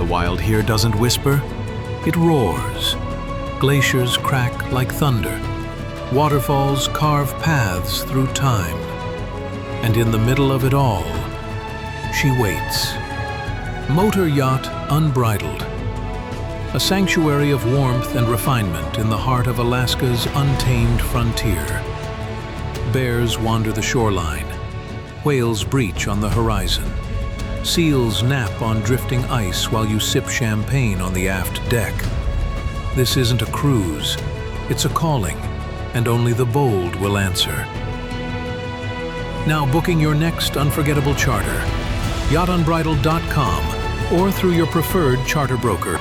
The wild here doesn't whisper, it roars. Glaciers crack like thunder. Waterfalls carve paths through time. And in the middle of it all, she waits. Motor Yacht Unbridled. A sanctuary of warmth and refinement in the heart of Alaska's untamed frontier. Bears wander the shoreline. Whales breach on the horizon. Seals nap on drifting ice while you sip champagne on the aft deck. This isn't a cruise, it's a calling, and only the bold will answer. Now booking your next unforgettable charter, yachtunbridled.com or through your preferred charter broker.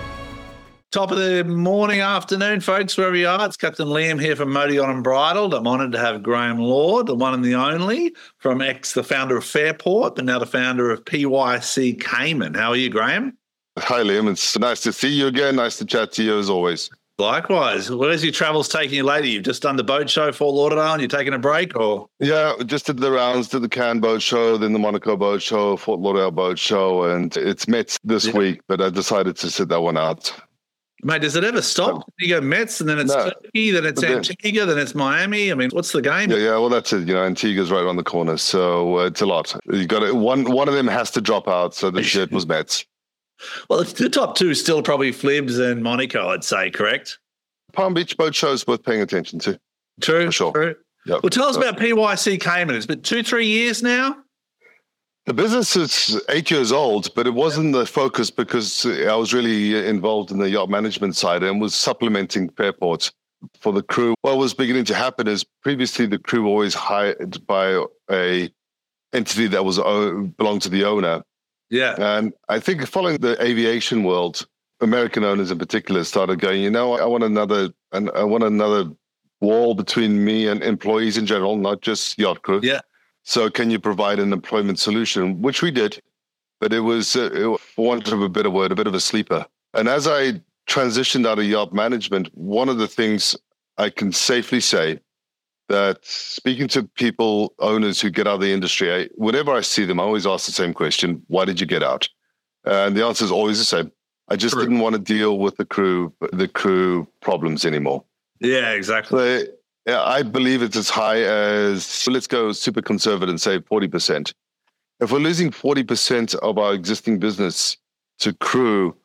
Top of the morning, afternoon, folks, wherever you are. It's Captain Liam here from Motor Yacht Unbridled. I'm honoured to have Graham Lord, the one and the only, from the founder of Fairport, but now the founder of PYC Cayman. How are you, Graham? Hi, Liam. It's nice to see you again. Nice to chat to you as always. Likewise. Where's your travels taking you lately? You've just done the boat show, Fort Lauderdale, and you're taking a break, or? Yeah, just did the rounds, did the Cannes Boat Show, then the Monaco Boat Show, Fort Lauderdale Boat Show, and it's Mets this week, but I decided to sit that one out. Mate, does it ever stop? You go Mets, and then it's Turkey, then it's Antigua, then it's Miami. I mean, what's the game? Yeah, well, that's it. Antigua's right around the corner, so it's a lot. You got one of them has to drop out, so this year it was Mets. Well, the top two is still probably Flibs and Monaco, I'd say, correct? Palm Beach Boat Show is worth paying attention to. True, for sure. True. Yep. Well, tell us about PYC Cayman. It's been 2-3 years now? The business is 8 years old, but it wasn't the focus because I was really involved in the yacht management side and was supplementing Fairport for the crew. What was beginning to happen is previously the crew were always hired by a entity that was belonged to the owner. Yeah. And I think following the aviation world, American owners in particular started going, I want another wall between me and employees in general, not just yacht crew. Yeah. So can you provide an employment solution, which we did, but it was, for want of a better word, a bit of a sleeper. And as I transitioned out of yacht management, one of the things I can safely say that speaking to people, owners who get out of the industry, whenever I see them, I always ask the same question: why did you get out? And the answer is always the same. I just didn't want to deal with the crew problems anymore. Yeah, exactly. So, I believe it's as high as, let's go super conservative and say 40%. If we're losing 40% of our existing business to crew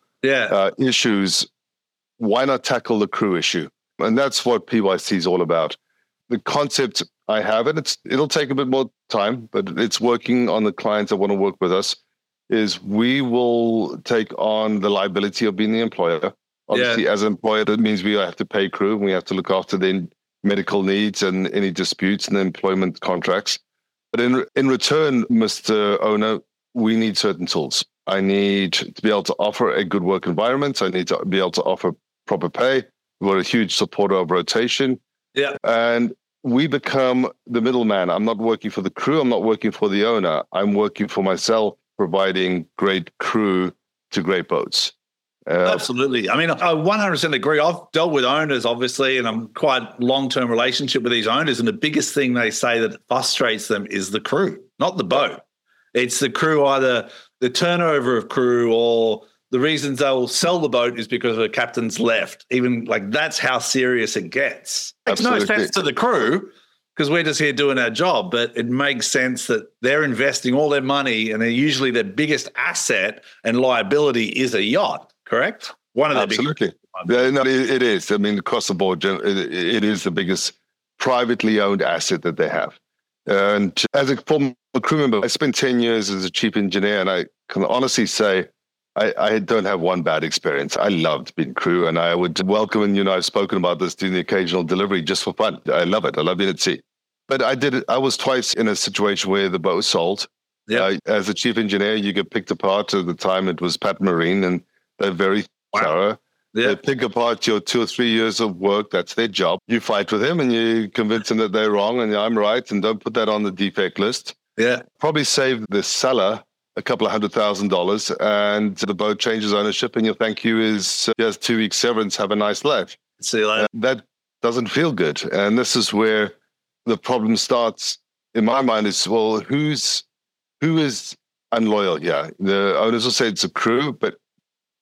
issues, why not tackle the crew issue? And that's what PYC is all about. The concept I have, and it'll take a bit more time, but it's working on the clients that want to work with us, is we will take on the liability of being the employer. Obviously, as an employer, that means we have to pay crew and we have to look after their medical needs and any disputes and employment contracts. But in return, Mr. Owner, we need certain tools. I need to be able to offer a good work environment. I need to be able to offer proper pay. We're a huge supporter of rotation. Yeah. And we become the middleman. I'm not working for the crew. I'm not working for the owner. I'm working for myself, providing great crew to great boats. Absolutely. I mean, I 100% agree. I've dealt with owners, obviously, and I'm quite long-term relationship with these owners. And the biggest thing they say that frustrates them is the crew, not the boat. It's the crew, either the turnover of crew or the reasons they'll sell the boat is because the captain's left. Even like that's how serious it gets. Makes no sense to the crew because we're just here doing our job, but it makes sense that they're investing all their money and they're usually their biggest asset and liability is a yacht. Correct? One of the Absolutely. It is. I mean, across the board, it is the biggest privately owned asset that they have. And as a former crew member, I spent 10 years as a chief engineer, and I can honestly say I don't have one bad experience. I loved being crew, and I would welcome, and I've spoken about this, doing the occasional delivery just for fun. I love it. I love being at sea. But I was twice in a situation where the boat was sold. Yeah. As a chief engineer, you get picked apart. At the time, it was Pat Marine, and they're very thorough. Yeah. They pick apart your 2 or 3 years of work. That's their job. You fight with him and you convince him that they're wrong and I'm right, and don't put that on the defect list. Yeah. Probably save the seller a couple of $100,000 and the boat changes ownership and your thank you is just 2 weeks severance. Have a nice life. See you later. That doesn't feel good. And this is where the problem starts in my mind is, well, who is unloyal here? The owners will say it's a crew, but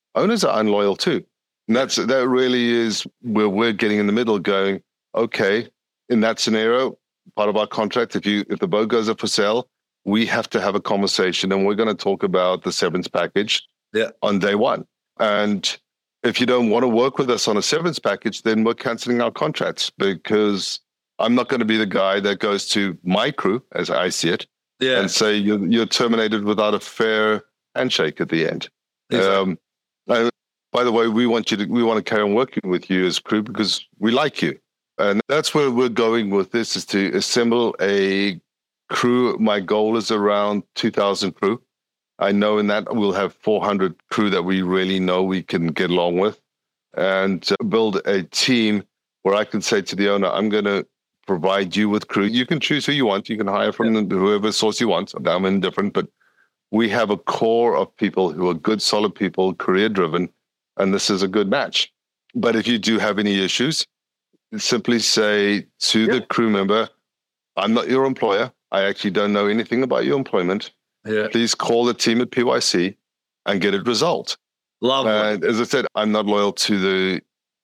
owners are unloyal too. And that really is where we're getting in the middle going, okay, in that scenario, part of our contract, if the boat goes up for sale, we have to have a conversation and we're going to talk about the severance package on day one. And if you don't want to work with us on a severance package, then we're canceling our contracts, because I'm not going to be the guy that goes to my crew, as I see it, and say you're terminated without a fair handshake at the end. Exactly. By the way, we want to carry on working with you as crew because we like you. And that's where we're going with this, is to assemble a crew. My goal is around 2,000 crew. I know in that we'll have 400 crew that we really know we can get along with, and build a team where I can say to the owner, I'm going to provide you with crew. You can choose who you want. You can hire from whoever source you want. I'm indifferent, but we have a core of people who are good, solid people, career-driven, and this is a good match. But if you do have any issues, simply say to the crew member, I'm not your employer. I actually don't know anything about your employment. Please call the team at PYC and get it resolved. Lovely. And as I said, I'm loyal to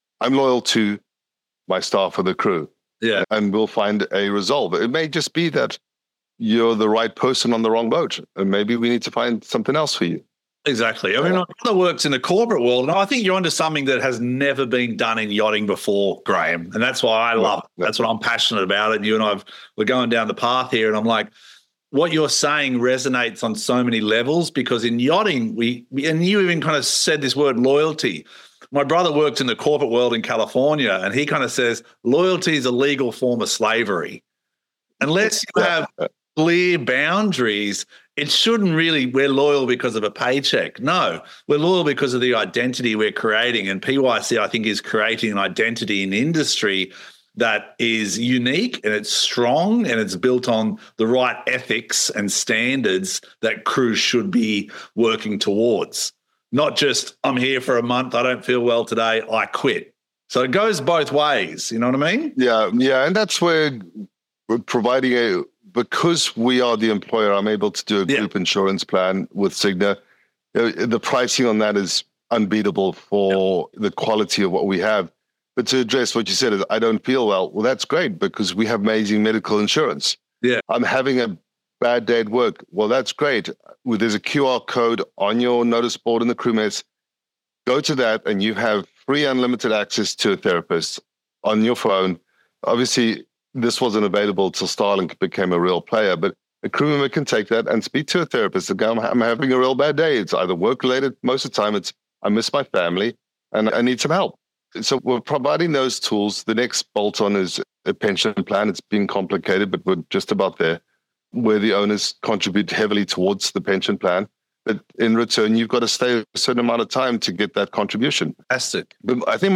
my staff or the crew. Yeah. And we'll find a resolve. It may just be that you're the right person on the wrong boat, and maybe we need to find something else for you. Exactly. I mean, my brother works in the corporate world, and I think you're onto something that has never been done in yachting before, Graham. And that's why I love it. That's what I'm passionate about. And you and we're going down the path here, and I'm like, what you're saying resonates on so many levels, because in yachting, and you even kind of said this word loyalty. My brother worked in the corporate world in California, and he kind of says loyalty is a legal form of slavery. Unless you have clear boundaries, it shouldn't really, we're loyal because of a paycheck. No, we're loyal because of the identity we're creating. And PYC, I think, is creating an identity in industry that is unique and it's strong and it's built on the right ethics and standards that crews should be working towards. Not just, I'm here for a month, I don't feel well today, I quit. So it goes both ways, you know what I mean? Yeah. And that's where we're providing because we are the employer, I'm able to do a group insurance plan with Cigna. The pricing on that is unbeatable for the quality of what we have. But to address what you said is, I don't feel well. Well, that's great, because we have amazing medical insurance. Yeah. I'm having a bad day at work. Well, that's great. There's a QR code on your notice board in the crewmates. Go to that and you have free unlimited access to a therapist on your phone. Obviously, this wasn't available till Starlink became a real player, but a crew member can take that and speak to a therapist and go, I'm having a real bad day. It's either work-related. Most of the time, it's I miss my family and I need some help. So we're providing those tools. The next bolt-on is a pension plan. It's been complicated, but we're just about there, where the owners contribute heavily towards the pension plan. But in return, you've got to stay a certain amount of time to get that contribution. Fantastic. But I think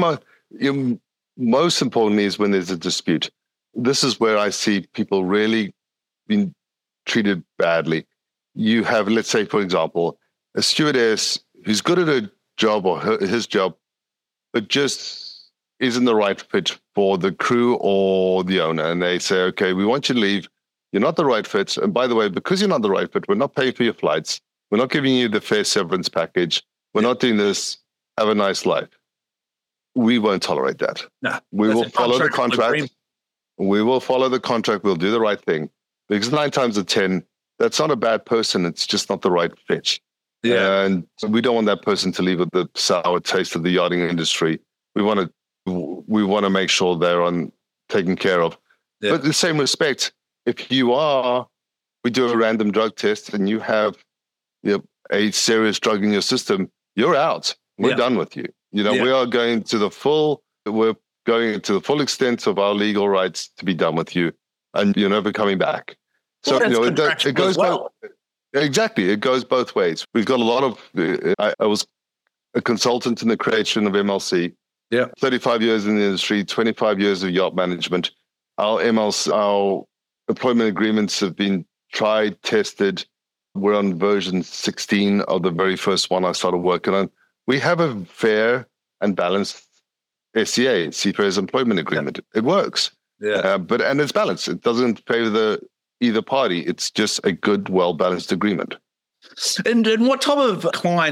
most importantly is when there's a dispute. This is where I see people really being treated badly. You have, let's say, for example, a stewardess who's good at her job or his job, but just isn't the right fit for the crew or the owner. And they say, okay, we want you to leave. You're not the right fit. And by the way, because you're not the right fit, we're not paying for your flights. We're not giving you the fair severance package. We're not doing this. Have a nice life. We won't tolerate that. No, we will follow the contract. We will follow the contract. We'll do the right thing. Because 9 times out of 10, that's not a bad person. It's just not the right fit. Yeah. And we don't want that person to leave with the sour taste of the yachting industry. We want to make sure they're taken care of. Yeah. But in the same respect, if we do a random drug test and you have a serious drug in your system, you're out. We're done with you. We are going to the full extent of our legal rights to be done with you, and you're never coming back. So it goes exactly. It goes both ways. We've got a lot of. I was a consultant in the creation of MLC. Yeah, 35 years in the industry, 25 years of yacht management. Our employment agreements have been tried, tested. We're on version 16 of the very first one I started working on. We have a fair and balanced SCA, Seafarers Employment Agreement. It works. Yeah. And it's balanced. It doesn't favor either party. It's just a good, well-balanced agreement. And what type of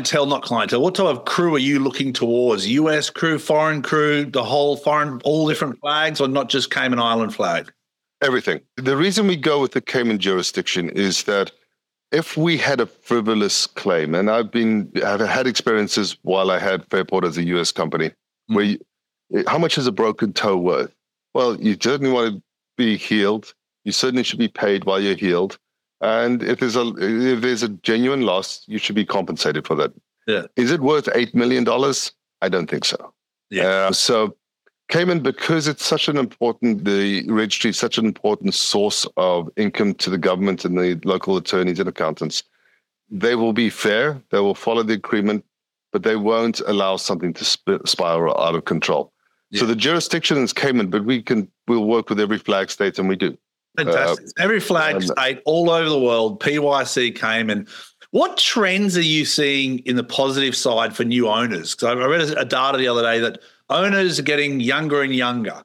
what type of crew are you looking towards? US crew, foreign crew, all different flags, or not just Cayman Island flag? Everything. The reason we go with the Cayman jurisdiction is that if we had a frivolous claim, and I've had experiences while I had Fairport as a US company, where how much is a broken toe worth? Well, you certainly want to be healed. You certainly should be paid while you're healed. And if there's a genuine loss, you should be compensated for that. Yeah. Is it worth $8 million? I don't think so. Yeah. So Cayman, because it's the registry is such an important source of income to the government and the local attorneys and accountants, they will be fair. They will follow the agreement, but they won't allow something to spiral out of control. Yeah. So the jurisdiction is Cayman, but we'll work with every flag state, and we do. Fantastic. Every flag state all over the world, PYC Cayman. What trends are you seeing in the positive side for new owners? Because I read a data the other day that owners are getting younger and younger.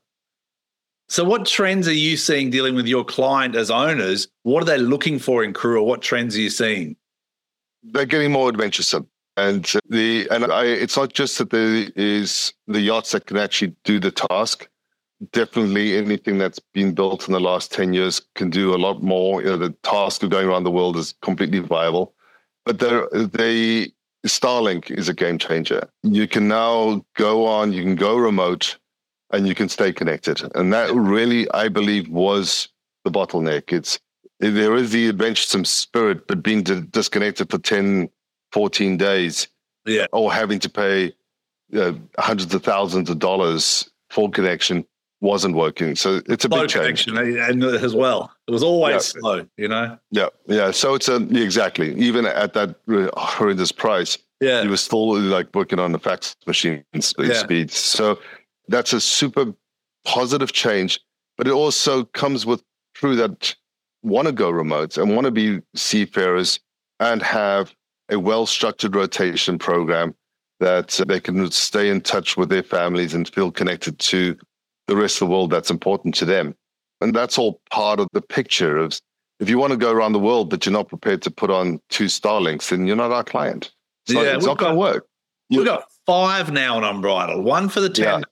So what trends are you seeing dealing with your client as owners? What are they looking for in crew, or what trends are you seeing? They're getting more adventuresome. And it's not just that there is the yachts that can actually do the task. Definitely anything that's been built in the last 10 years can do a lot more. The task of going around the world is completely viable. But the Starlink is a game changer. You can now you can go remote, and you can stay connected. And that really, I believe, was the bottleneck. There is the adventuresome spirit, but being disconnected for 10, 14 days, or having to pay hundreds of thousands of dollars for connection wasn't working. So it's a big change. And as well, it was always slow, Yeah. So it's exactly, even at that horrendous price, you were still like working on the fax machine speed. So that's a super positive change, but it also comes with crew that want to go remote and want to be seafarers and have a well-structured rotation program that they can stay in touch with their families and feel connected to the rest of the world that's important to them. And that's all part of the picture of, if you want to go around the world, but you're not prepared to put on 2 Starlinks, then you're not our client. It's not going to work. We've got 5 now on Unbridled. One for the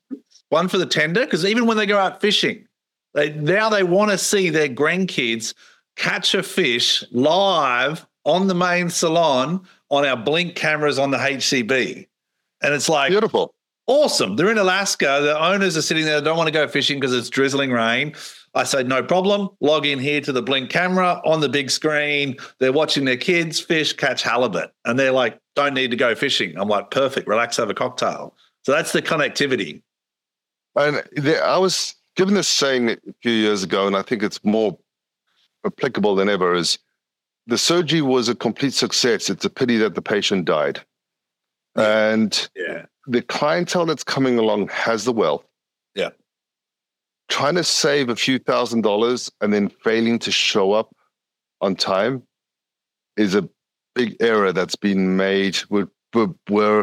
tender, because even when they go out fishing, they want to see their grandkids catch a fish live on the main salon on our Blink cameras on the HCB. And it's like, beautiful. Awesome. They're in Alaska. The owners are sitting there. They don't want to go fishing because it's drizzling rain. I say, no problem. Log in here to the Blink camera on the big screen. They're watching their kids fish, catch halibut. And they're like, don't need to go fishing. I'm like, perfect. Relax, have a cocktail. So that's the connectivity. And I was given this saying a few years ago, and I think it's more applicable than ever, is the surgery was a complete success. It's a pity that the patient died. And the clientele that's coming along has the wealth. Yeah. Trying to save a few $1,000s and then failing to show up on time is a big error that's been made. We're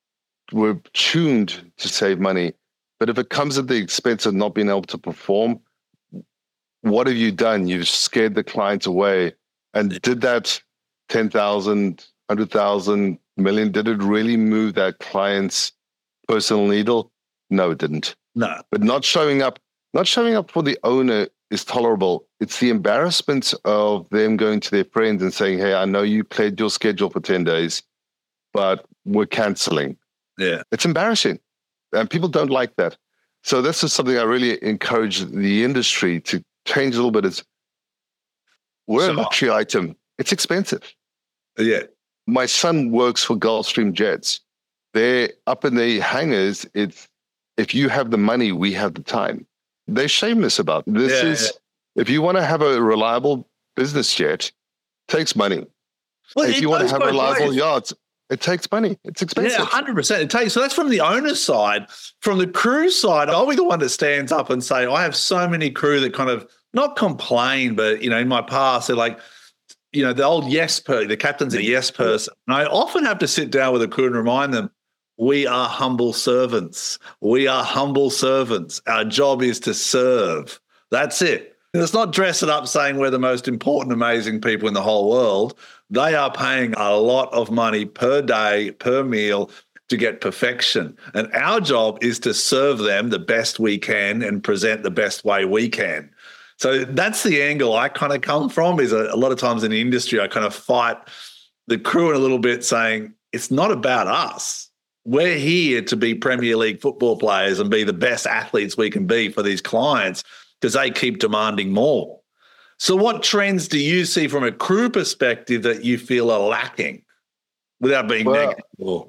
tuned to save money. But if it comes at the expense of not being able to perform, what have you done? You've scared the client away. And did that 10,000, 100,000, million, did it really move that client's personal needle? No, it didn't. No. But not showing up for the owner is tolerable. It's the embarrassment of them going to their friends and saying, hey, I know you cleared your schedule for 10 days, but we're canceling. Yeah. It's embarrassing. And people don't like that. So this is something I really encourage the industry to change a little bit. Is we're a luxury item. It's expensive. Yeah. My son works for Gulfstream Jets. They're up in the hangars. It's, if you have the money, we have the time. They're shameless about it. This is, if you want to have a reliable business jet, it takes money. Well, if you want to have reliable yachts, it takes money. It's expensive. Yeah, 100%. It takes. So that's from the owner's side. From the crew side, I'll be the one that stands up and say, I have so many crew that kind of not complain, but, in my past, they're like, the old the captain's a yes person. And I often have to sit down with a crew and remind them, we are humble servants. We are humble servants. Our job is to serve. That's it. It's not dressing up saying we're the most important, amazing people in the whole world. They are paying a lot of money per day, per meal to get perfection. And our job is to serve them the best we can and present the best way we can. So that's the angle I kind of come from, is a lot of times in the industry, I kind of fight the crew in a little bit saying, it's not about us. We're here to be Premier League football players and be the best athletes we can be for these clients because they keep demanding more. So what trends do you see from a crew perspective that you feel are lacking without being negative?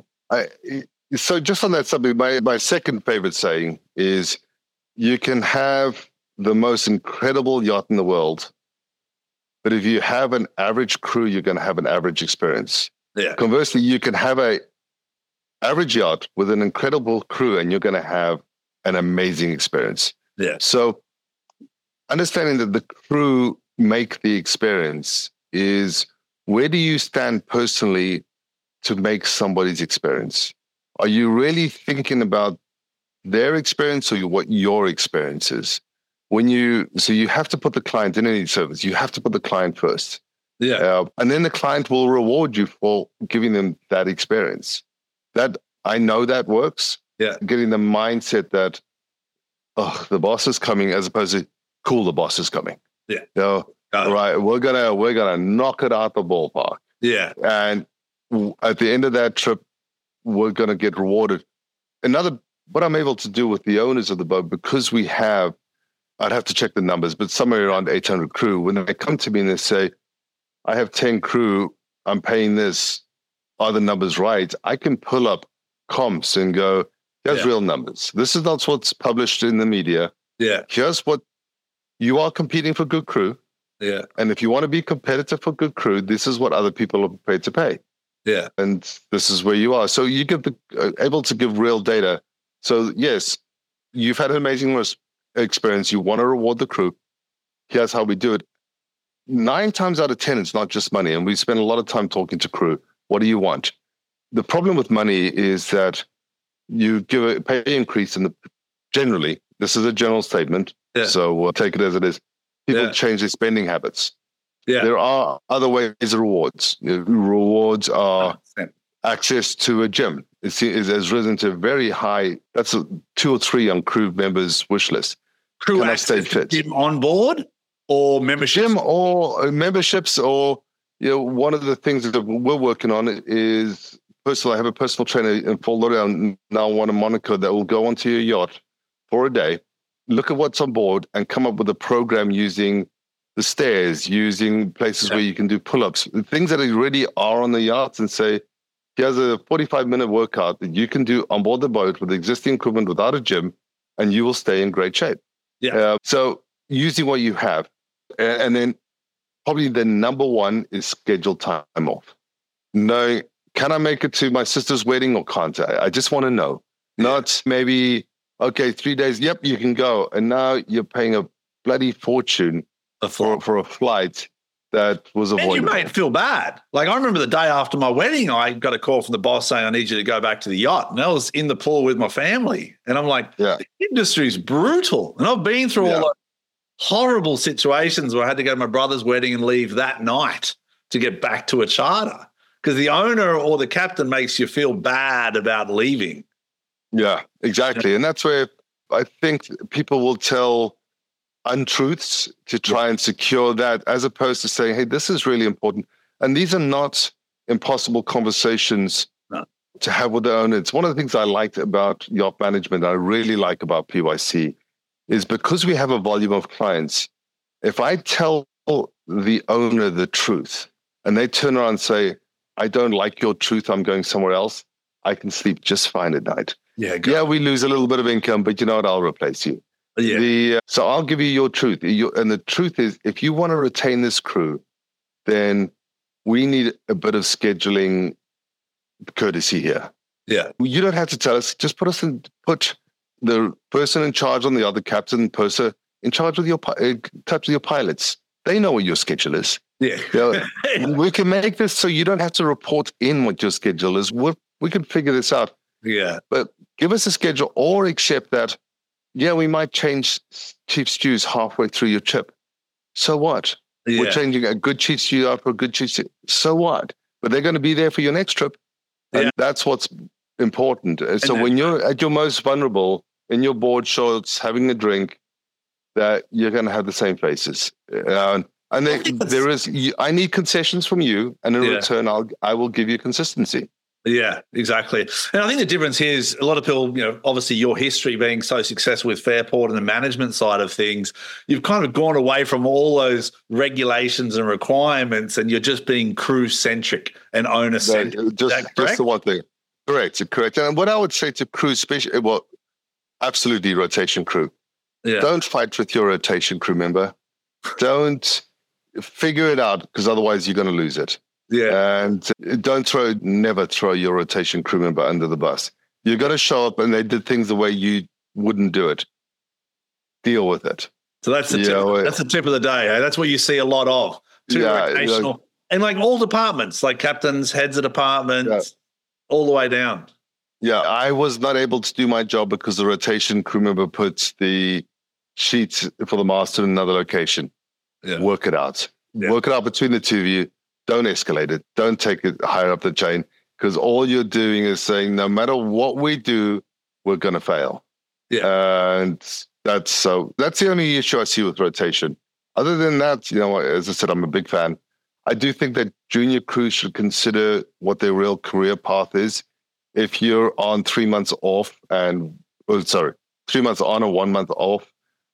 So just on that subject, my second favorite saying is, you can have the most incredible yacht in the world, but if you have an average crew, you're going to have an average experience. Yeah. Conversely, you can have an average yacht with an incredible crew, and you're going to have an amazing experience. Yeah. So understanding that the crew make the experience is, where do you stand personally to make somebody's experience? Are you really thinking about their experience or what your experience is? So you have to put the client in any service. You have to put the client first. Yeah. And then the client will reward you for giving them that experience. That, I know that works. Yeah. Getting the mindset that, oh, the boss is coming, as opposed to, cool, the boss is coming. Yeah. Right. We're gonna knock it out the ballpark. Yeah. And at the end of that trip, we're gonna get rewarded. What I'm able to do with the owners of the boat, because we have, I'd have to check the numbers, but somewhere around 800 crew, when they come to me and they say, I have 10 crew, I'm paying this, are the numbers right? I can pull up comps and go, here's real numbers. This is not what's published in the media. Yeah. Here's what you are competing for, good crew. Yeah. And if you want to be competitive for good crew, this is what other people are prepared to pay. Yeah. And this is where you are. So you give able to give real data. So yes, you've had an amazing experience. You want to reward the crew. Here's how we do it. 9 times out of 10, it's not just money. And we spend a lot of time talking to crew. What do you want? The problem with money is that you give a pay increase, and generally, this is a general statement, so we'll take it as it is. People change their spending habits. Yeah. There are other ways of rewards. Rewards are access to a gym. It has risen to very high. That's 2 or 3 on crew members' wish list. Crew access to gym on board, or membership? Gym or memberships, or one of the things that we're working on is, first of all, I have a personal trainer in Fort Lauderdale, now one in Monaco, that will go onto your yacht for a day, look at what's on board, and come up with a program using the stairs, using places where you can do pull-ups, things that already are on the yachts, and say, here's a 45-minute workout that you can do on board the boat with existing equipment without a gym, and you will stay in great shape. Yeah. So using what you have. And then probably the number one is scheduled time off. Knowing, can I make it to my sister's wedding or can't I? I just want to know. Not maybe, okay, 3 days, yep, you can go. And now you're paying a bloody fortune for a flight that was avoidable. And you made it feel bad. Like, I remember the day after my wedding, I got a call from the boss saying, I need you to go back to the yacht. And I was in the pool with my family. And I'm like, the industry's brutal. And I've been through all the horrible situations where I had to go to my brother's wedding and leave that night to get back to a charter because the owner or the captain makes you feel bad about leaving. Yeah, exactly. And that's where I think people will tell untruths to try and secure that, as opposed to saying, hey, this is really important. And these are not impossible conversations to have with the owner. It's one of the things I liked about yacht management, I really like about PYC, is because we have a volume of clients. If I tell the owner the truth and they turn around and say, I don't like your truth, I'm going somewhere else, I can sleep just fine at night. Yeah, we lose a little bit of income, but you know what? I'll replace you. Yeah. So I'll give you your truth. And the truth is, if you want to retain this crew, then we need a bit of scheduling courtesy here. Yeah. You don't have to tell us. Just put the person in charge on the other captain, purser, in charge with touch with your pilots. They know what your schedule is. Yeah. We can make this so you don't have to report in what your schedule is. We can figure this out. Yeah. But give us a schedule, or accept that, we might change chief stews halfway through your trip. So what? Yeah. We're changing a good cheat sheet out for a good cheat sheet. So what? But they're going to be there for your next trip. And that's what's important. So when you're at your most vulnerable, in your board shorts, having a drink, that you're going to have the same faces. And I need concessions from you, and in return, I will give you consistency. Yeah, exactly. And I think the difference here is a lot of people, obviously your history being so successful with Fairport and the management side of things, you've kind of gone away from all those regulations and requirements, and you're just being crew-centric and owner-centric. Just the one thing. Correct. And what I would say to crew, especially, absolutely rotation crew. Yeah. Don't fight with your rotation crew member. Don't figure it out, because otherwise you're going to lose it. Yeah. And never throw your rotation crew member under the bus. You're going to show up and they did things the way you wouldn't do it. Deal with it. So that's the tip. That's the tip of the day. Eh? That's what you see a lot of. Rotational. And like all departments, like captains, heads of departments, all the way down. Yeah, I was not able to do my job because the rotation crew member puts the sheets for the master in another location. Yeah. Work it out. Yeah. Work it out between the two of you. Don't escalate it. Don't take it higher up the chain, because all you're doing is saying, no matter what we do, we're going to fail. Yeah. And that's the only issue I see with rotation. Other than that, as I said, I'm a big fan. I do think that junior crews should consider what their real career path is. If you're on 3 months off 3 months on or 1 month off,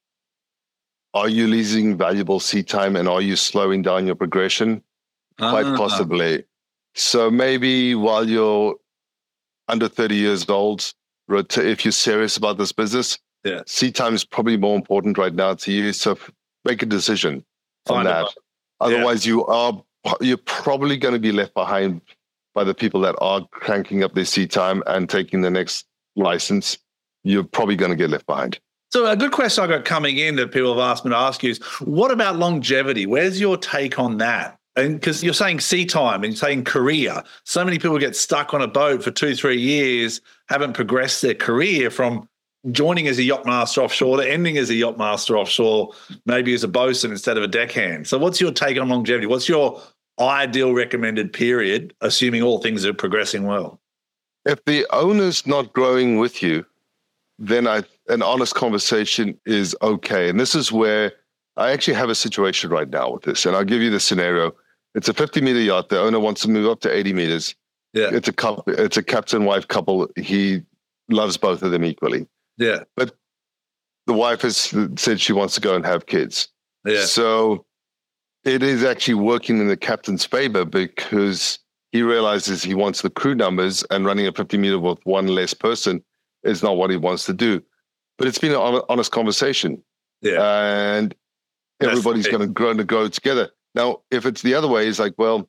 are you losing valuable seat time, and are you slowing down your progression? Quite possibly. So maybe while you're under 30 years old, if you're serious about this business, seat time is probably more important right now to you. So make a decision on that. Otherwise, you're probably going to be left behind by the people that are cranking up their seat time and taking the next license. You're probably going to get left behind. So a good question I got coming in that people have asked me to ask you is, what about longevity? Where's your take on that? And because you're saying seat time and you're saying career, so many people get stuck on a boat for 2-3 years, haven't progressed their career from joining as a yachtmaster offshore to ending as a yachtmaster offshore, maybe as a bosun instead of a deckhand. So what's your take on longevity? What's your ideal recommended period, assuming all things are progressing well? If the owner's not growing with you, then an honest conversation is okay. And this is where I actually have a situation right now with this. And I'll give you the scenario. It's a 50-meter yacht. The owner wants to move up to 80 meters. Yeah. It's a couple. It's a captain-wife couple. He loves both of them equally. Yeah. But the wife has said she wants to go and have kids. Yeah. So it is actually working in the captain's favor, because he realizes he wants the crew numbers, and running a 50-meter with one less person is not what he wants to do. But it's been an honest conversation. Yeah. And everybody's going to grow together. Now, if it's the other way, it's like, well,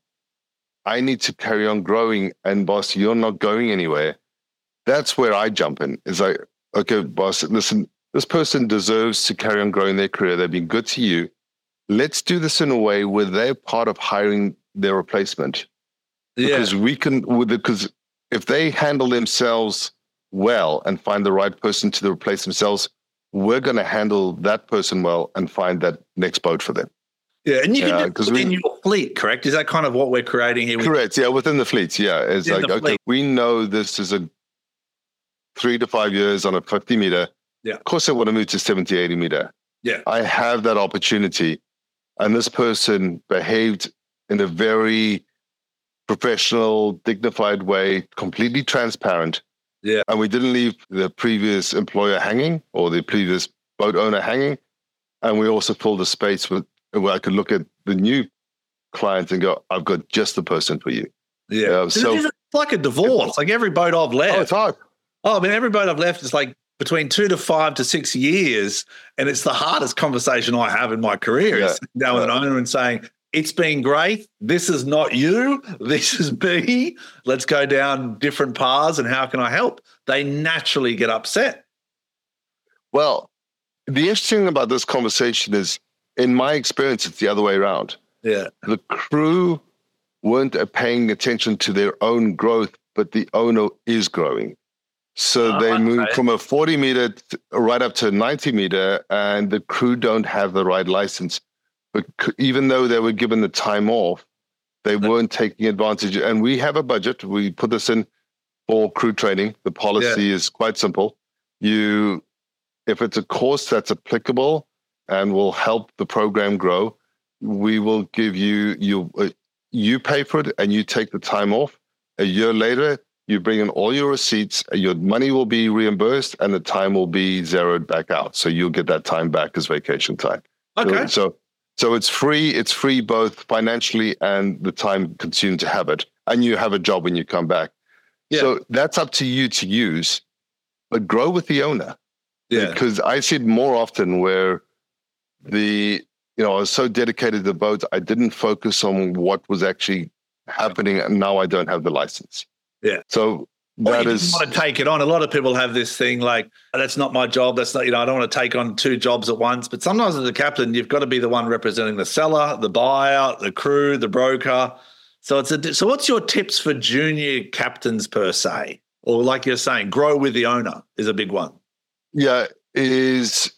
I need to carry on growing, and boss, you're not going anywhere. That's where I jump in. It's like, okay, boss, listen, this person deserves to carry on growing their career. They've been good to you. Let's do this in a way where they're part of hiring their replacement. Yeah. Because if they handle themselves well and find the right person to replace themselves, we're going to handle that person well and find that next boat for them. Yeah, and you can do it within your fleet, correct? Is that kind of what we're creating here? Correct, yeah, within the fleets, yeah. It's like, okay, we know this is a 3 to 5 years on a 50-meter. Yeah. Of course, I want to move to 70, 80-meter. Yeah. I have that opportunity. And this person behaved in a very professional, dignified way, completely transparent. Yeah. And we didn't leave the previous employer hanging, or the previous boat owner hanging. And we also filled the space where I could look at the new client and go, I've got just the person for you. Yeah. So it's like a divorce. Like every boat I've left. Oh, it's hard. Oh, I mean, every boat I've left is like between 2 to 5 to 6 years. And it's the hardest conversation I have in my career is sitting down with an owner and saying, it's been great. This is not you. This is me. Let's go down different paths, and how can I help? They naturally get upset. Well, the interesting thing about this conversation is, in my experience, it's the other way around. Yeah. The crew weren't paying attention to their own growth, but the owner is growing. So they moved from a 40-meter right up to a 90-meter, and the crew don't have the right license. but even though they were given the time off, they weren't taking advantage. And we have a budget. We put this in for crew training. The policy is quite simple. If it's a course that's applicable and will help the program grow, we will give you pay for it and you take the time off. A year later, you bring in all your receipts, your money will be reimbursed and the time will be zeroed back out. So you'll get that time back as vacation time. Okay. So it's free. It's free both financially and the time consumed to have it. And you have a job when you come back. Yeah. So that's up to you to use, but grow with the owner. Yeah. Because I see it more often where I was so dedicated to the boat, I didn't focus on what was actually happening, and now I don't have the license. Yeah. So you didn't want to take it on. A lot of people have this thing like, that's not my job. That's not, I don't want to take on 2 jobs at once. But sometimes as a captain, you've got to be the one representing the seller, the buyer, the crew, the broker. So so what's your tips for junior captains per se? Or like you're saying, grow with the owner is a big one. Yeah, is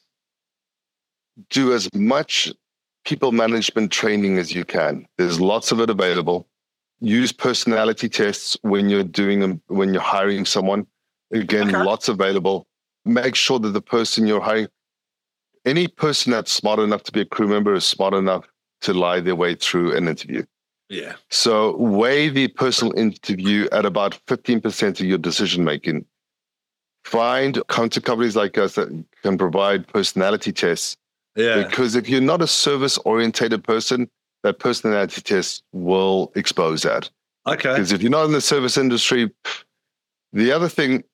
do as much people management training as you can. There's lots of it available. Use personality tests when you're doing them, when you're hiring someone. Again, lots available. Make sure that the person you're hiring, any person that's smart enough to be a crew member is smart enough to lie their way through an interview. Yeah. So weigh the personal interview at about 15% of your decision making. Find content companies like us that can provide personality tests. Yeah. Because if you're not a service-orientated person, that personality test will expose that. Okay. Because if you're not in the service industry, the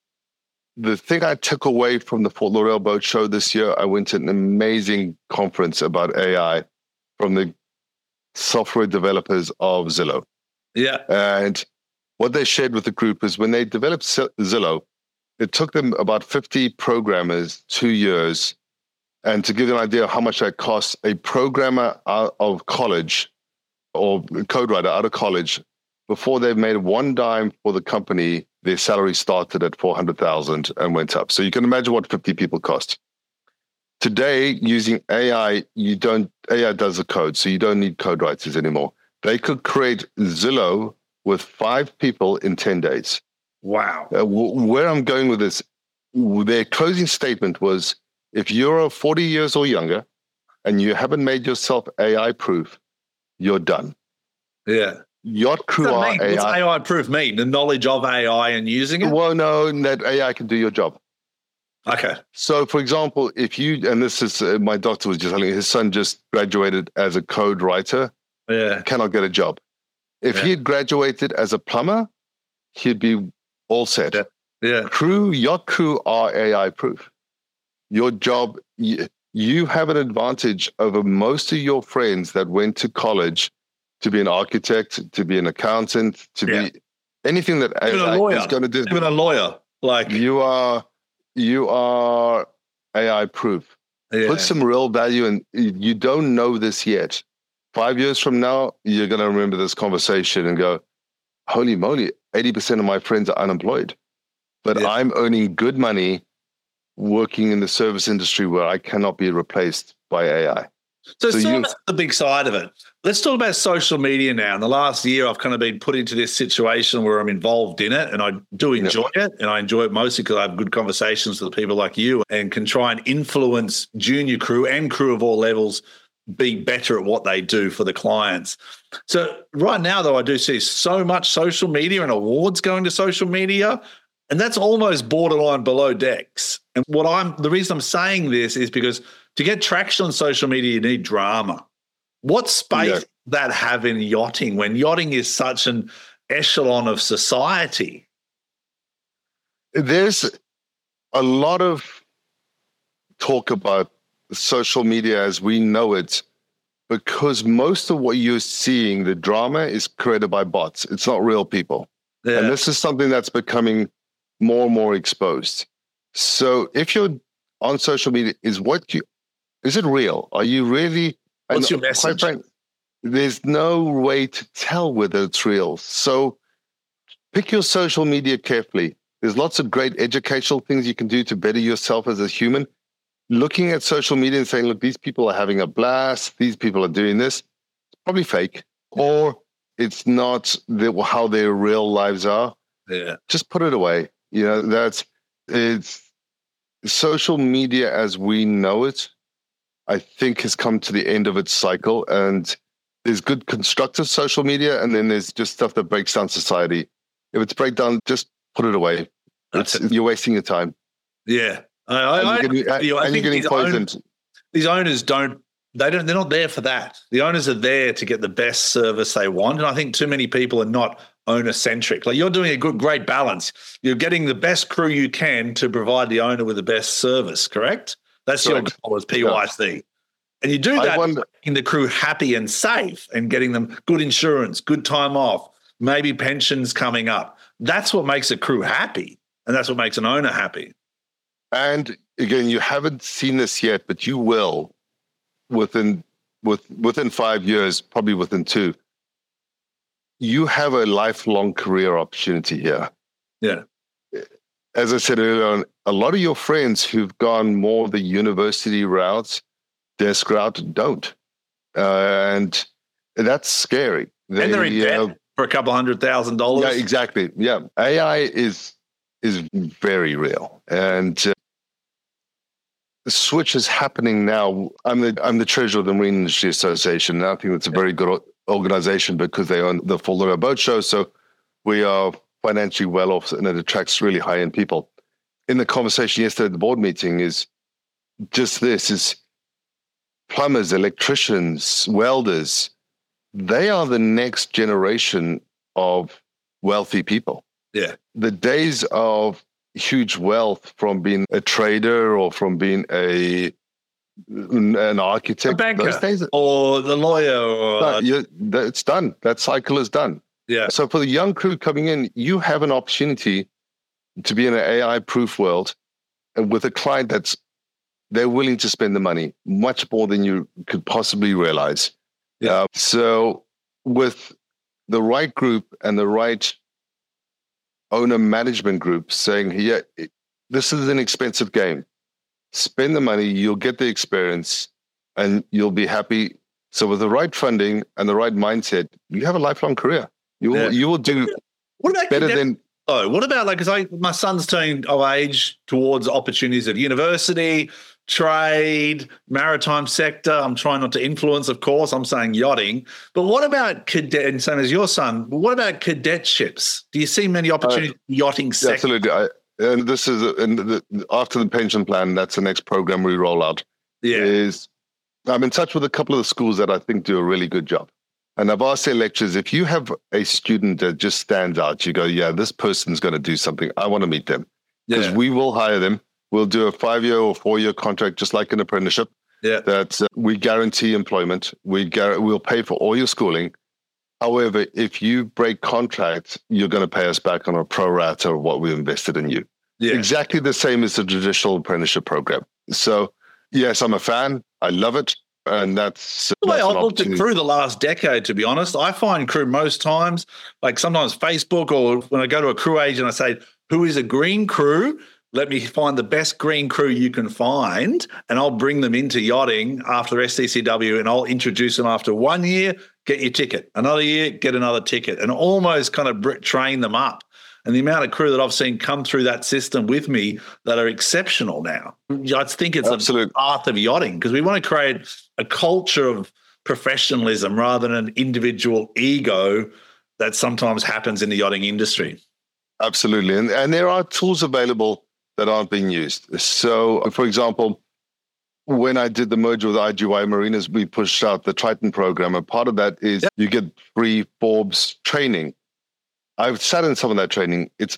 thing I took away from the Fort Lauderdale Boat Show this year, I went to an amazing conference about AI from the software developers of Zillow. Yeah. And what they shared with the group is when they developed Zillow, it took them about 50 programmers 2 years. And to give you an idea of how much that costs, a programmer out of college or code writer out of college, before they made one dime for the company, their salary started at $400,000 and went up. So you can imagine what 50 people cost. Today, using AI, AI does the code, so you don't need code writers anymore. They could create Zillow with 5 people in 10 days. Wow. Where I'm going with this, their closing statement was, if you're 40 years or younger and you haven't made yourself AI proof, you're done. Yeah. Yacht crew are AI. What's AI proof mean? The knowledge of AI and using it? Well, no, that AI can do your job. Okay. So, for example, and this is, my doctor was just telling me, his son just graduated as a code writer. Yeah. Cannot get a job. If he had graduated as a plumber, he'd be all set. Yeah. Yacht crew are AI proof. Your job, you have an advantage over most of your friends that went to college to be an architect, to be an accountant, to be anything that AI is going to do. Even a lawyer. Like you are AI proof. Yeah. Put some real value in. You don't know this yet. 5 years from now, you're going to remember this conversation and go, holy moly, 80% of my friends are unemployed. But I'm earning good money working in the service industry where I cannot be replaced by AI. So it's all about the big side of it. Let's talk about social media now. In the last year, I've kind of been put into this situation where I'm involved in it, and I do enjoy it. And I enjoy it mostly because I have good conversations with people like you and can try and influence junior crew and crew of all levels be better at what they do for the clients. So right now, though, I do see so much social media and awards going to social media, and that's almost borderline below decks. And the reason I'm saying this is because to get traction on social media, you need drama. What space does that have in yachting when yachting is such an echelon of society? There's a lot of talk about social media as we know it, because most of what you're seeing, the drama, is created by bots. It's not real people. Yeah. And this is something that's becoming more and more exposed. So if you're on social media, is it real? Are you really? What's your message? Quite frankly, there's no way to tell whether it's real. So pick your social media carefully. There's lots of great educational things you can do to better yourself as a human. looking at social media and saying, look, these people are having a blast. These people are doing this. It's probably fake, or it's not how their real lives are. Yeah. Just put it away. It's social media as we know it, I think, has come to the end of its cycle. And there's good constructive social media, and then there's just stuff that breaks down society. If it's breakdown, just put it away. You're wasting your time. Yeah. You're getting poisoned. These owners they're not there for that. The owners are there to get the best service they want. And I think too many people are not owner-centric. Like, you're doing a great balance. You're getting the best crew you can to provide the owner with the best service, correct? That's your goal as PYC. And you do that making the crew happy and safe and getting them good insurance, good time off, maybe pensions coming up. That's what makes a crew happy, and that's what makes an owner happy. And again, you haven't seen this yet, but you will within 5 years, probably within 2. You have a lifelong career opportunity here. Yeah. As I said earlier on, a lot of your friends who've gone more the university routes, desk route, don't. And that's scary. And they're in debt for a couple $100,000. Yeah, exactly. Yeah. AI is very real. And the switch is happening now. I'm the treasurer of the Marine Industry Association. And I think it's a very good organization because they own the Full Auto Boat Show. So we are financially well off, and it attracts really high-end people. In the conversation yesterday at the board meeting is just this, is plumbers, electricians, welders. They are the next generation of wealthy people. Yeah. The days of huge wealth from being a trader or from being an architect, a banker, those days, or the lawyer, or it's done. That cycle is done. Yeah. So for the young crew coming in, you have an opportunity to be in an AI-proof world, and with a client they're willing to spend the money much more than you could possibly realize. Yeah. So with the right group and the right owner management group saying, yeah, this is an expensive game. Spend the money, you'll get the experience, and you'll be happy. So with the right funding and the right mindset, you have a lifelong career. You will do better than. Oh, what about because my son's turning of age towards opportunities at university, trade, maritime sector. I'm trying not to influence, of course. I'm saying yachting. But what about cadet, and same as your son, what about cadetships? Do you see many opportunities in yachting sector? Absolutely. And this is after the pension plan, that's the next program we roll out. Yeah. I'm in touch with a couple of the schools that I think do a really good job. And I've asked their lecturers, if you have a student that just stands out, you go, yeah, this person's going to do something. I want to meet them. Because we will hire them. We'll do a 5-year or 4-year contract, just like an apprenticeship. Yeah. That we guarantee employment. We'll pay for all your schooling. However, if you break contract, you're going to pay us back on a pro rata of what we've invested in you. Yeah. Exactly the same as the traditional apprenticeship program. So, yes, I'm a fan. I love it. And that's the way I've looked at crew the last decade, to be honest. I find crew most times, like sometimes Facebook, or when I go to a crew agent, I say, who is a green crew? Let me find the best green crew you can find, and I'll bring them into yachting after STCW, and I'll introduce them after 1 year, get your ticket. Another year, get another ticket, and almost kind of train them up. And the amount of crew that I've seen come through that system with me that are exceptional now. I think it's the path of yachting, because we want to create a culture of professionalism rather than an individual ego that sometimes happens in the yachting industry. Absolutely. And there are tools available that aren't being used. So, for example, when I did the merger with IGY Marinas, we pushed out the Triton program. And part of that is you get free Forbes training. I've sat in some of that training. It's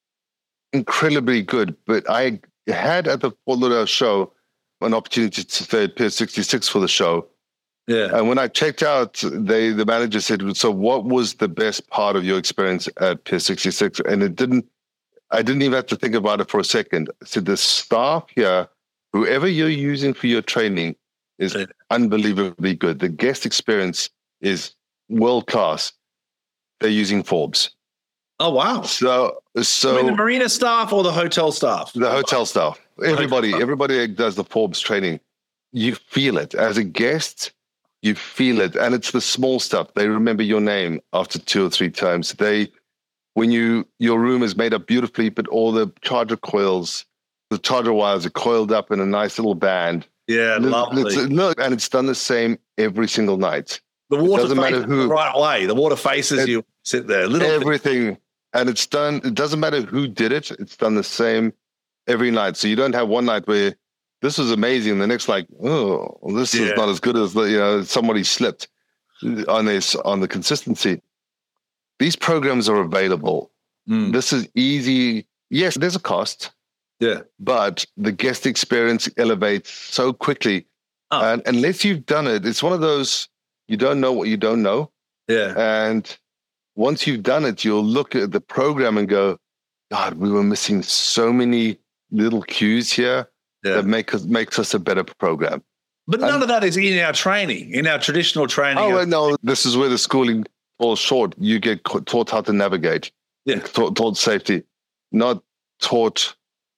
incredibly good. But I had at the Fort Lauderdale show an opportunity to stay at Pier 66 for the show. Yeah. And when I checked out, the manager said, so what was the best part of your experience at Pier 66? And I didn't even have to think about it for a second. I said, the staff here, whoever you're using for your training, is unbelievably good. The guest experience is world-class. They're using Forbes. Oh, wow. So I mean, the marina staff or the hotel staff? The hotel staff. Everybody that does the Forbes training, you feel it. As a guest, you feel it. And it's the small stuff. They remember your name after 2 or 3 times. When your room is made up beautifully, but all the charger coils, the charger wires are coiled up in a nice little band. Yeah, lovely. And it's done the same every single night. The water faces the right way. The water faces you. Sit there. Everything. And it's done. It doesn't matter who did it. It's done the same every night. So you don't have one night where this was amazing. The next, like, oh, this is not as good as somebody slipped on the consistency. These programs are available. This is easy. Yes, there's a cost. Yeah, but the guest experience elevates so quickly. And unless you've done it, it's one of those, you don't know what you don't know. Yeah, and once you've done it, you'll look at the program and go, God, we were missing so many little cues here that makes us a better program. But none of that is in our training, in our traditional training. Oh, no, this is where the schooling falls short. You get taught how to navigate, taught safety, not taught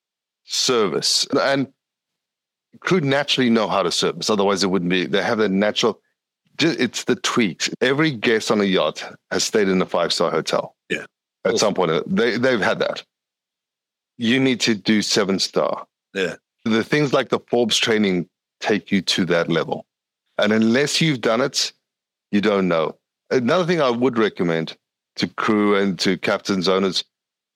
service. And crew naturally know how to service. Otherwise, it wouldn't be. They have that natural. It's the tweaks. Every guest on a yacht has stayed in a 5-star hotel. Yeah. At some point, they've had that. You need to do 7-star. Yeah. The things like the Forbes training take you to that level. And unless you've done it, you don't know. Another thing I would recommend to crew and to captains, owners,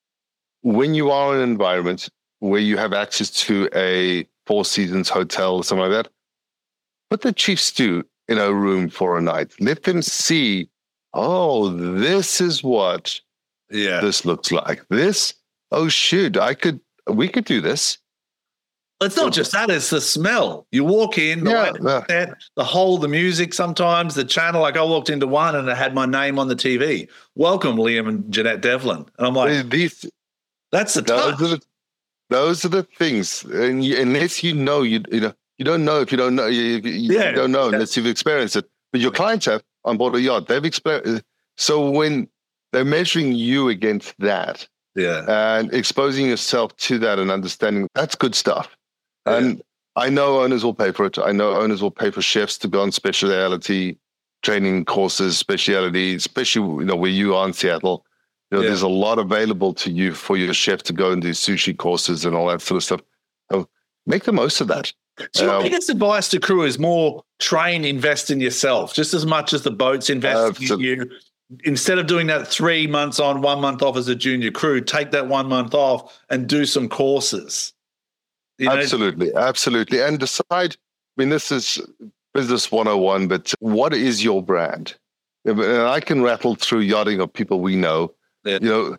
when you are in an environment where you have access to a Four Seasons hotel or something like that, put the chief stew in a room for a night. Let them see, oh, this is what this looks like. This, oh, shoot, we could do this. It's not just that, it's the smell. You walk in, the music sometimes, the channel. Like I walked into one and it had my name on the TV. Welcome, Liam and Jeanette Devlin. And I'm like, that's the touch. Those are the things. And unless you know, you don't know if you don't know. You don't know unless you've experienced it. But your clients have on board a yacht. They've experienced. So when they're measuring you against that, and exposing yourself to that and understanding, that's good stuff. Yeah. And I know owners will pay for it. I know owners will pay for chefs to go on specialty training courses, speciality, especially where you are in Seattle. There's a lot available to you for your chef to go and do sushi courses and all that sort of stuff. So make the most of that. So your biggest advice to crew is more train, invest in yourself, just as much as the boats invest in you. Instead of doing that 3 months on, 1 month off as a junior crew, take that 1 month off and do some courses. Absolutely. And decide, this is business 101, but what is your brand? And I can rattle through yachting of people we know. Yeah.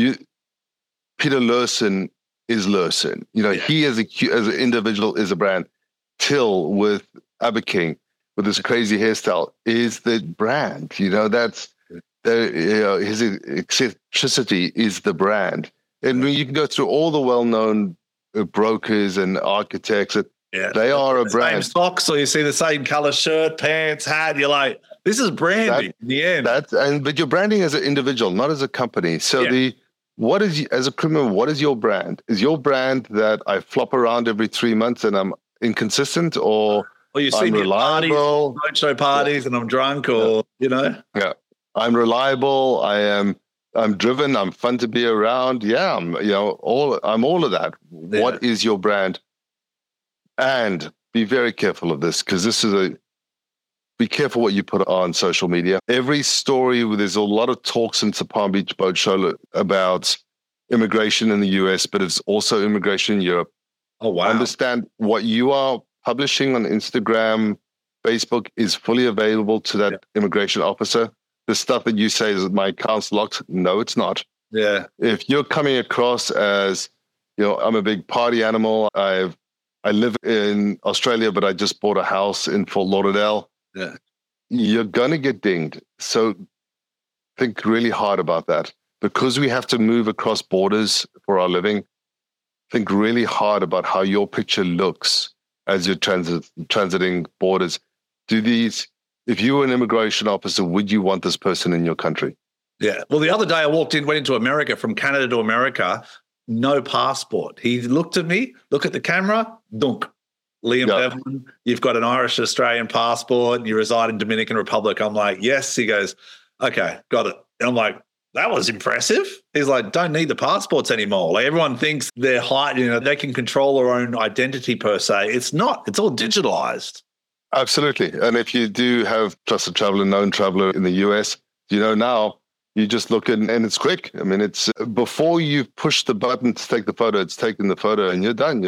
Peter Lurson is Lurson. He as an individual is a brand. Till with Aberking with his crazy hairstyle is the brand. That's his eccentricity is the brand. And when you can go through all the well-known brokers and architects, they are a brand. Same socks, or you see the same color shirt, pants, hat. You're like, this is branding in the end. But you're branding as an individual, not as a company. So as a crewman, what is your brand? Is your brand that I flop around every 3 months and I'm inconsistent, or you see me at parties, roadshow parties, and I'm drunk, or I'm reliable. I'm driven. I'm fun to be around. Yeah, I'm all of that. Yeah. What is your brand? And be very careful of this, because be careful what you put on social media. Every story, there's a lot of talks in the Palm Beach Boat Show about immigration in the US, but it's also immigration in Europe. Oh, wow. Understand what you are publishing on Instagram, Facebook is fully available to that immigration officer. The stuff that you say is my account's locked. No, it's not. Yeah. If you're coming across as, I'm a big party animal. I live in Australia, but I just bought a house in Fort Lauderdale. Yeah. You're going to get dinged. So think really hard about that. Because we have to move across borders for our living, think really hard about how your picture looks as you're transiting borders. If you were an immigration officer, would you want this person in your country? Yeah. Well, the other day I went into America, from Canada to America, no passport. He looked at me, look at the camera, dunk. Liam Bevan, you've got an Irish-Australian passport and you reside in Dominican Republic. I'm like, yes. He goes, okay, got it. And I'm like, that was impressive. He's like, don't need the passports anymore. Like, everyone thinks they're they can control their own identity per se. It's not. It's all digitalized. Absolutely. And if you do have trusted traveler, known traveler in the US, now you just look and it's quick. I mean, it's before you push the button to take the photo, it's taken the photo and you're done.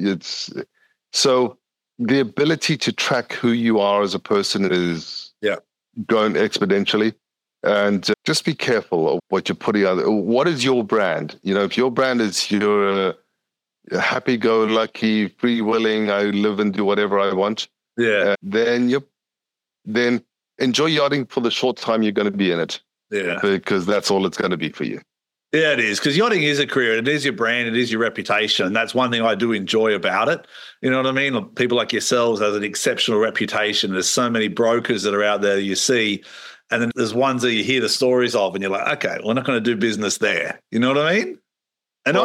So the ability to track who you are as a person is growing exponentially. And just be careful of what you're putting out. What is your brand? If your brand is you're a happy-go-lucky, free-willing, I live and do whatever I want, then enjoy yachting for the short time you're going to be in it. Yeah. Because that's all it's going to be for you. Yeah, it is. Because yachting is a career. It is your brand. It is your reputation. And that's one thing I do enjoy about it. You know what I mean? People like yourselves have an exceptional reputation. There's so many brokers that are out there you see. And then there's ones that you hear the stories of and you're like, okay, we're not going to do business there. You know what I mean? And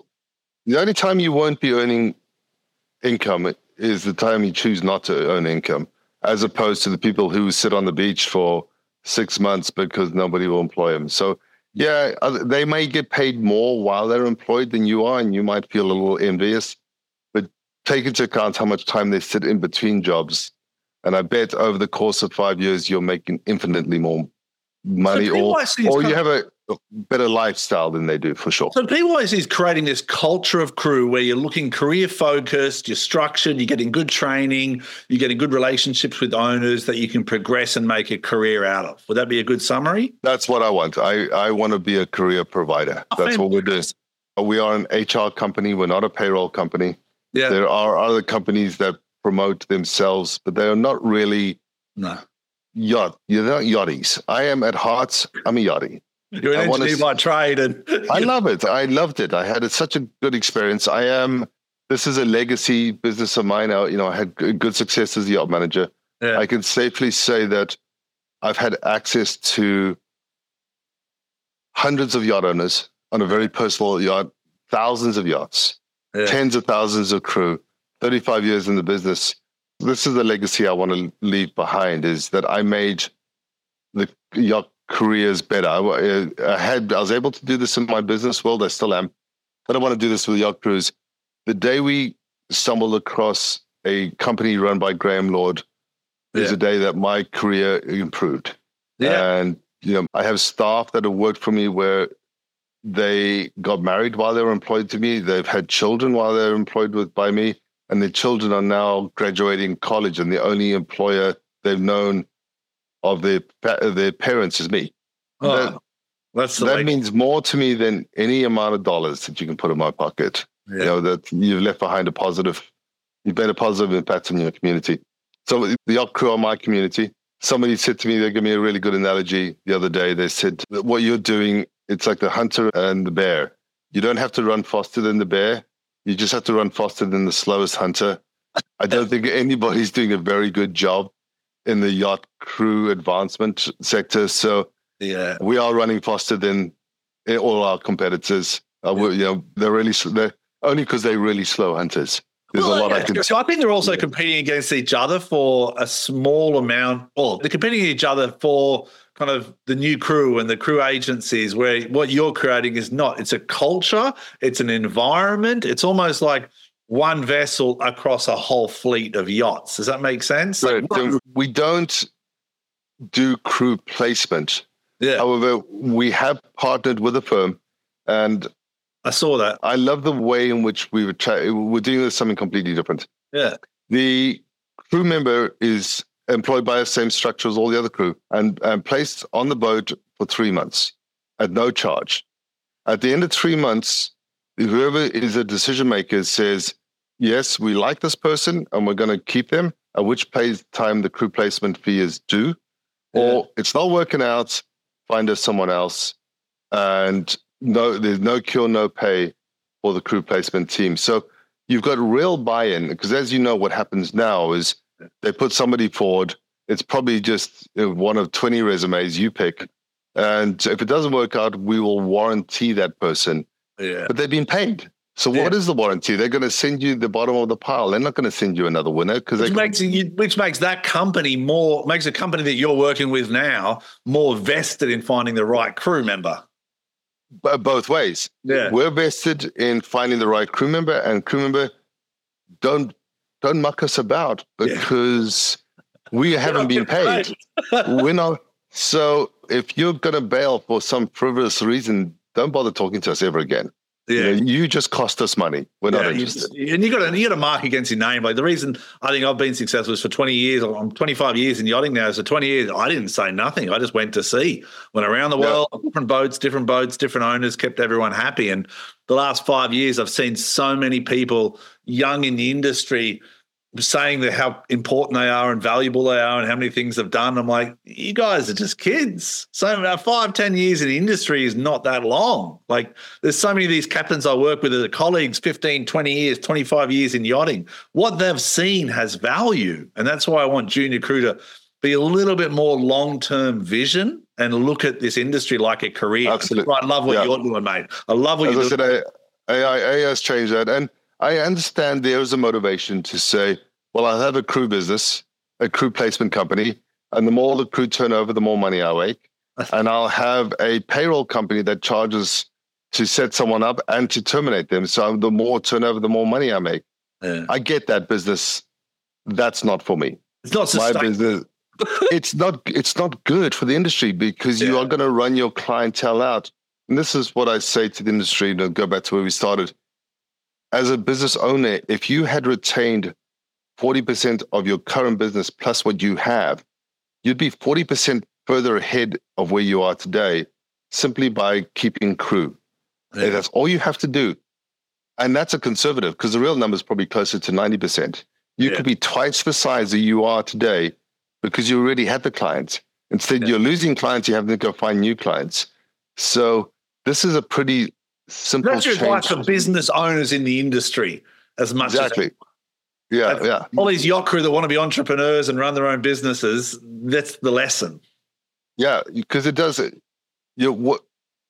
the only time you won't be earning income is the time you choose not to earn income, as opposed to the people who sit on the beach for 6 months because nobody will employ them. So, yeah, they may get paid more while they're employed than you are, and you might feel a little envious, but take into account how much time they sit in between jobs. And I bet over the course of 5 years, you're making infinitely more money, or you have a better lifestyle than they do, for sure. So PYC is creating this culture of crew where you're looking career focused, you're structured, you're getting good training, you're getting good relationships with owners that you can progress and make a career out of. Would that be a good summary? That's what I want. I want to be a career provider. That's what we're doing. We are an HR company. We're not a payroll company. Yeah. There are other companies that promote themselves, but they are not really you're not yachties. I am at heart, I'm a yachty. You're an engineer by trade. And I love it. I loved it. I had such a good experience. This is a legacy business of mine. I had good success as a yacht manager. Yeah. I can safely say that I've had access to hundreds of yacht owners on a very personal yacht, thousands of yachts, tens of thousands of crew, 35 years in the business. This is the legacy I want to leave behind, is that I made the yacht careers better. I was able to do this in my business world. I still am. But I want to do this with yacht crews. The day we stumbled across a company run by Graham Lord is the day that my career improved. Yeah. And I have staff that have worked for me where they got married while they were employed to me. They've had children while they're employed by me. And their children are now graduating college, and the only employer they've known of their parents is me. Oh, that means more to me than any amount of dollars that you can put in my pocket. Yeah. That you've left behind you've made a positive impact on your community. So the yacht crew are my community. Somebody said to me, they gave me a really good analogy the other day. They said, what you're doing, it's like the hunter and the bear. You don't have to run faster than the bear. You just have to run faster than the slowest hunter. I don't think anybody's doing a very good job in the yacht crew advancement sector. So we are running faster than all our competitors. They're only because they're really slow hunters. There's a lot I can. So I think they're also competing against each other for a small amount. Or they're competing each other for kind of the new crew and the crew agencies, where what you're creating is not. It's a culture. It's an environment. It's almost like one vessel across a whole fleet of yachts. Does that make sense? Right. We don't do crew placement. Yeah. However, we have partnered with a firm, and I saw that. I love the way in which we're doing something completely different. Yeah. The crew member is employed by the same structure as all the other crew and placed on the boat for 3 months at no charge. At the end of 3 months, whoever is a decision maker says, yes, we like this person and we're going to keep them, at which time the crew placement fee is due, or it's not working out, find us someone else. And no, there's no cure, no pay for the crew placement team. So you've got real buy-in, because as you know, what happens now is they put somebody forward. It's probably just one of 20 resumes you pick, And if it doesn't work out, we will warranty that person. Yeah. But they've been paid. So what is the warranty? They're going to send you the bottom of the pile. They're not going to send you another winner because which makes that company makes a company that you're working with now more vested in finding the right crew member. Both ways. Yeah. We're vested in finding the right crew member, and crew member don't muck us about because we haven't been paid. We're not. So if you're going to bail for some frivolous reason, don't bother talking to us ever again. Yeah, you just cost us money. We're not interested. And you got to mark against your name. Like the reason I think I've been successful is for 20 years. I'm 25 years in yachting now. So 20 years, I didn't say nothing. I just went to sea. Went around the world, different boats, different owners, kept everyone happy. And the last 5 years, I've seen so many people young in the industry saying that how important they are and valuable they are and how many things they've done. I'm like, you guys are just kids. So 5-10 years in the industry is not that long. Like there's so many of these captains I work with as colleagues, 15, 20 years, 25 years in yachting. What they've seen has value. And that's why I want junior crew to be a little bit more long-term vision and look at this industry like a career. Absolutely. I love what you're doing, mate. I love what you're doing. AI has changed that. And I understand there's a motivation to say, well, I'll have a crew business, a crew placement company, and the more the crew turnover, the more money I make. And I'll have a payroll company that charges to set someone up and to terminate them. So the more turnover, the more money I make. Yeah. I get that business. That's not for me. It's not sustainable. My business. It's not good for the industry because you are going to run your clientele out. And this is what I say to the industry, to go back to where we started. As a business owner, if you had retained 40% of your current business plus what you have, you'd be 40% further ahead of where you are today simply by keeping crew. Yeah. That's all you have to do. And that's a conservative because the real number is probably closer to 90%. You could be twice the size that you are today because you already had the clients. Instead, you're losing clients. You have to go find new clients. So this is a pretty simple change. That's your advice for business owners in the industry as much as... Yeah. All these yacht crew that want to be entrepreneurs and run their own businesses, that's the lesson. Yeah, because it does it. The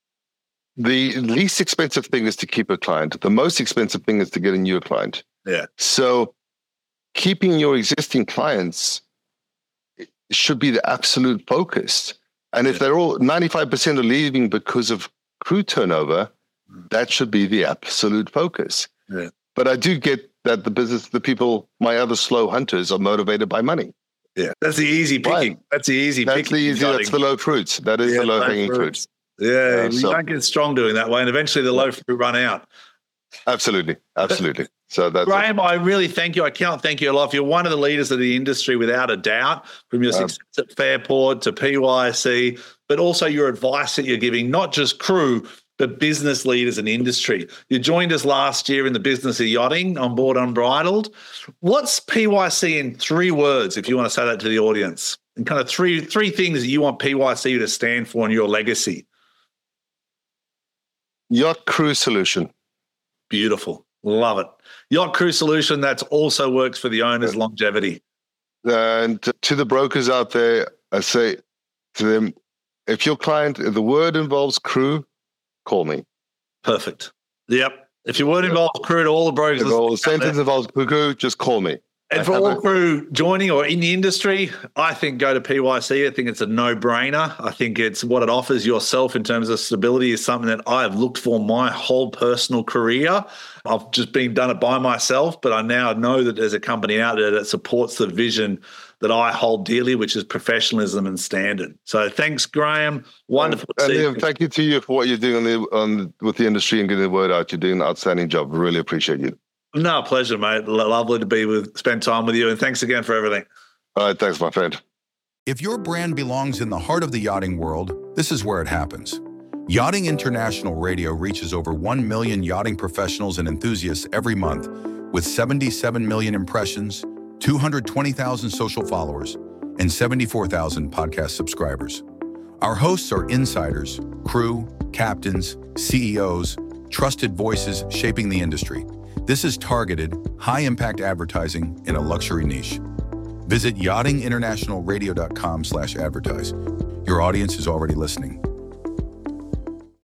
least expensive thing is to keep a client. The most expensive thing is to get a new client. Yeah. So keeping your existing clients should be the absolute focus. And if they're all 95% are leaving because of crew turnover, that should be the absolute focus. Yeah. But I do get that the people, my other slow hunters, are motivated by money. Yeah, that's the easy picking. Right. That's the easy picking. That's the low fruits. That is the low hanging fruits. Yeah, you don't get strong doing that way, and eventually the low fruit run out. Absolutely. So that's Graham, I really thank you. I cannot thank you enough. You're one of the leaders of the industry without a doubt, from your success at Fairport to PYC, but also your advice that you're giving, not just crew, but business leaders in industry. You joined us last year in the business of yachting on board Unbridled. What's PYC in 3 words, if you want to say that to the audience? And kind of three things that you want PYC to stand for in your legacy. Yacht crew solution. Beautiful. Love it. Yacht crew solution that also works for the owner's longevity. And to the brokers out there, I say to them, if your client, if the word involves crew, call me. Perfect. Yep. If your word involves crew to all the brokers. If all the sentence involves crew, just call me. And for all crew joining or in the industry, I think go to PYC. I think it's a no-brainer. I think it's what it offers yourself in terms of stability is something that I have looked for my whole personal career. I've just done it by myself, but I now know that there's a company out there that supports the vision that I hold dearly, which is professionalism and standard. So thanks, Graham. Wonderful to see you. Thank you to you for what you're doing with the industry and getting the word out. You're doing an outstanding job. Really appreciate you. No, pleasure, mate. Lovely to spend time with you. And thanks again for everything. All right. Thanks, my friend. If your brand belongs in the heart of the yachting world, this is where it happens. Yachting International Radio reaches over 1 million yachting professionals and enthusiasts every month with 77 million impressions, 220,000 social followers, and 74,000 podcast subscribers. Our hosts are insiders, crew, captains, CEOs, trusted voices shaping the industry. This is targeted, high-impact advertising in a luxury niche. Visit yachtinginternationalradio.com/advertise. Your audience is already listening.